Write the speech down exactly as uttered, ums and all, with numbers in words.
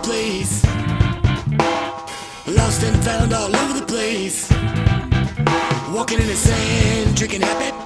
place. Lost and found all over the place. Walking in the sand, drinking happy